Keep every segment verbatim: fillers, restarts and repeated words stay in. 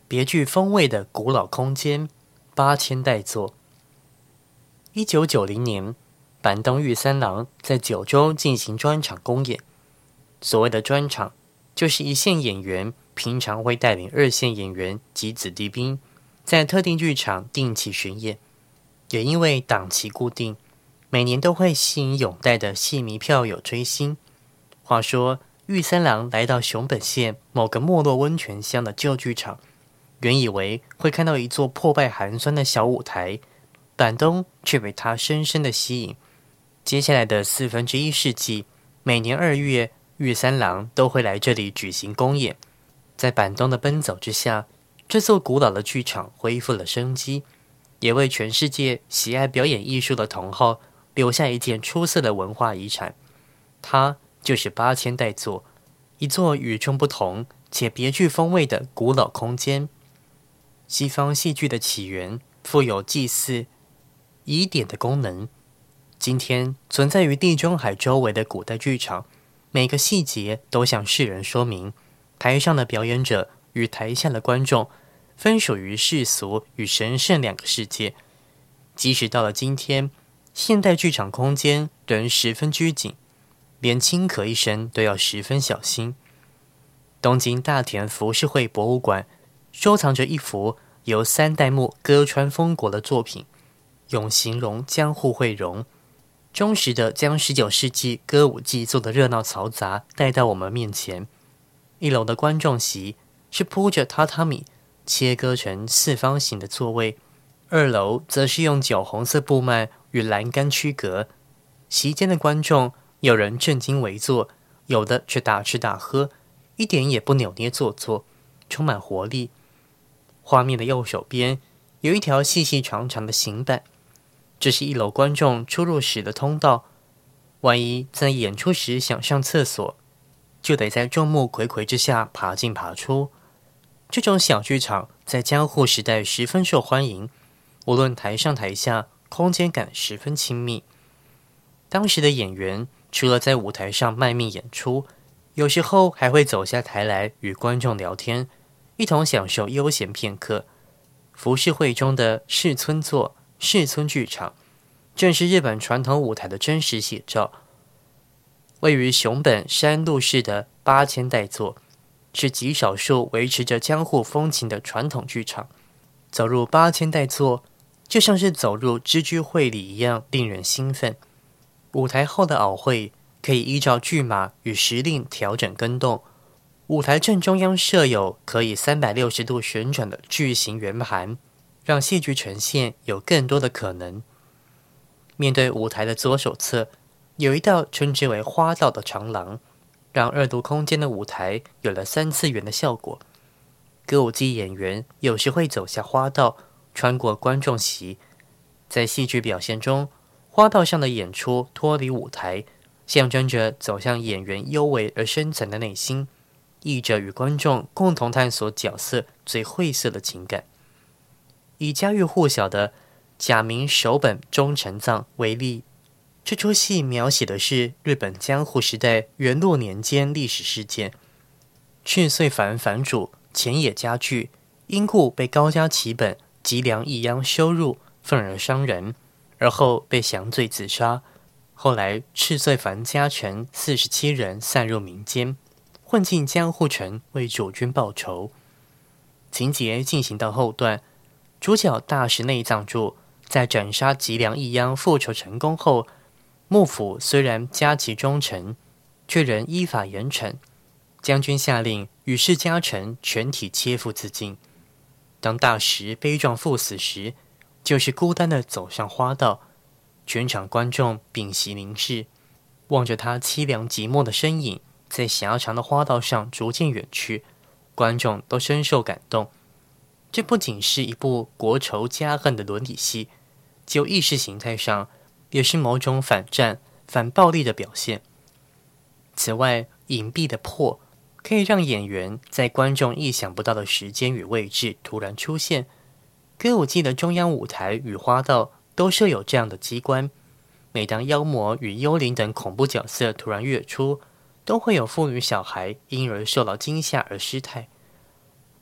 别具风味的古老空间，八千代座。一九九零年，板东玉三郎在九州进行专场公演。所谓的专场，就是一线演员平常会带领二线演员及子弟兵，在特定剧场定期巡演。也因为档期固定，每年都会吸引拥戴的戏迷票友追星。话说，玉三郎来到熊本县某个没落温泉乡的旧剧场，原以为会看到一座破败寒酸的小舞台，板东却被他深深的吸引。接下来的四分之一世纪，每年二月，玉三郎都会来这里举行公演。在板东的奔走之下，这座古老的剧场恢复了生机，也为全世界喜爱表演艺术的同好留下一件出色的文化遗产。它就是八千代座，一座与众不同且别具风味的古老空间。西方戏剧的起源富有祭祀、仪典的功能。今天存在于地中海周围的古代剧场，每个细节都向世人说明，台上的表演者与台下的观众分属于世俗与神圣两个世界。即使到了今天，现代剧场空间仍十分拘谨，连轻咳一声都要十分小心。东京大田浮世绘博物馆收藏着一幅由三代目歌川丰国的作品，用形容江户绘容，忠实的将十九世纪歌舞伎做的热闹嘈杂带到我们面前。一楼的观众席是铺着榻榻米切割成四方形的座位，二楼则是用酒红色布幔与栏杆区隔。席间的观众有人正襟危坐，有的却大吃大喝，一点也不扭捏做作，充满活力。画面的右手边有一条细细长长的行板，这是一楼观众出入时的通道。万一在演出时想上厕所，就得在众目睽睽之下爬进爬出。这种小剧场在江户时代十分受欢迎，无论台上台下，空间感十分亲密。当时的演员除了在舞台上卖命演出，有时候还会走下台来与观众聊天，一同享受悠闲片刻。浮世绘中的世村座、世村剧场，正是日本传统舞台的真实写照。位于熊本山路市的八千代座，是极少数维持着江户风情的传统剧场。走入八千代座，就像是走入织居会里一样，令人兴奋。舞台后的袄会可以依照剧码与时令调整更动。舞台正中央设有可以三百六十度旋转的巨型圆盘，让戏剧呈现有更多的可能。面对舞台的左手侧，有一道称之为花道的长廊，让二度空间的舞台有了三次元的效果。歌舞伎演员有时会走下花道，穿过观众席。在戏剧表现中，花道上的演出脱离舞台，象征着走向演员幽微而深层的内心，译者与观众共同探索角色最晦涩的情感。以家喻户晓的假名守本忠臣藏为例，这出戏描写的是日本江户时代元禄年间历史事件。赤穗藩藩主前野家具因故被高家旗本吉良义央羞辱，愤而伤人，而后被降罪自杀。后来赤穗藩家臣四十七人散入民间，混进江户城为主君报仇。情节进行到后段，主角大石内藏助在斩杀吉良义央复仇成功后，幕府虽然加其忠臣，却仍依法严惩。将军下令与世家臣全体切腹自尽。当大石悲壮赴死时，就是孤单地走上花道，全场观众屏息凝视，望着他凄凉寂寞的身影在狭长的花道上逐渐远去，观众都深受感动。这不仅是一部国仇家恨的伦理戏，就意识形态上也是某种反战、反暴力的表现。此外，隐蔽的破可以让演员在观众意想不到的时间与位置突然出现。歌舞伎的中央舞台与花道都设有这样的机关，每当妖魔与幽灵等恐怖角色突然跃出，都会有妇女小孩因而受到惊吓而失态。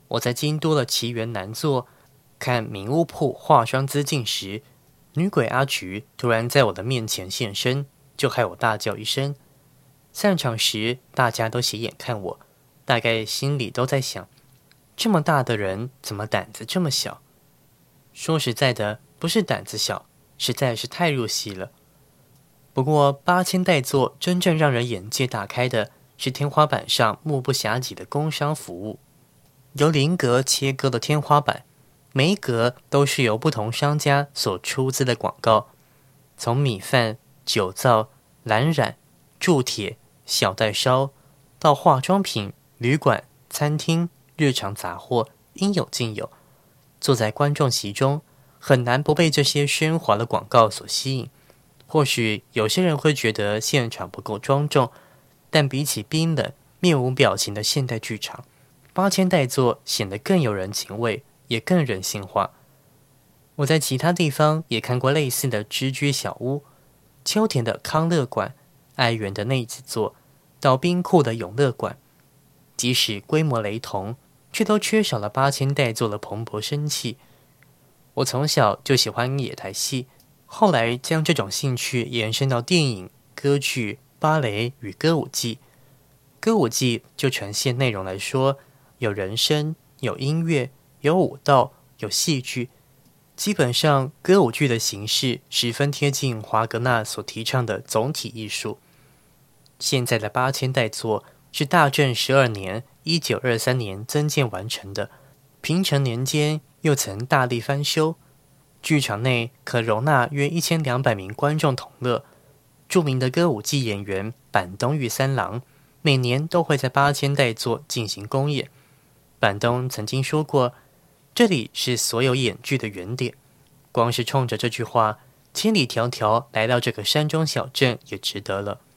我在京都的奇园南座看名屋铺化妆资镜时，女鬼阿菊突然在我的面前现身，就害我大叫一声。散场时，大家都斜眼看我，大概心里都在想，这么大的人怎么胆子这么小？说实在的，不是胆子小，实在是太入戏了。不过八千代座真正让人眼界大开的是天花板上目不暇给的工商服务，由菱格切割的天花板，每一格都是由不同商家所出资的广告，从米饭、酒皂、蓝染、铸铁、小袋烧，到化妆品、旅馆、餐厅、日常杂货，应有尽有。坐在观众席中，很难不被这些喧哗的广告所吸引。或许有些人会觉得现场不够庄重，但比起冰冷、面无表情的现代剧场，八千代座显得更有人情味，也更人性化。我在其他地方也看过类似的芝居小屋，秋田的康乐馆、爱媛的内子座，到冰库的永乐馆，即使规模雷同，却都缺少了八千代座的蓬勃生气。我从小就喜欢野台戏，后来将这种兴趣延伸到电影、歌剧、芭蕾与歌舞伎。歌舞伎就呈现内容来说，有人声、有音乐、有舞蹈、有戏剧。基本上歌舞剧的形式十分贴近华格纳所提倡的总体艺术。现在的八千代座是大正十二年一九二三年增建完成的，平成年间又曾大力翻修，剧场内可容纳约一千两百名观众同乐。著名的歌舞伎演员板东玉三郎每年都会在八千代座进行公演。板东曾经说过，这里是所有演剧的原点。光是冲着这句话，千里迢迢来到这个山中小镇也值得了。